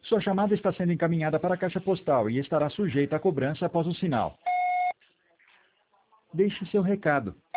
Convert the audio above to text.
Sua chamada está sendo encaminhada para a caixa postal e estará sujeita a cobrança após o sinal. Deixe seu recado.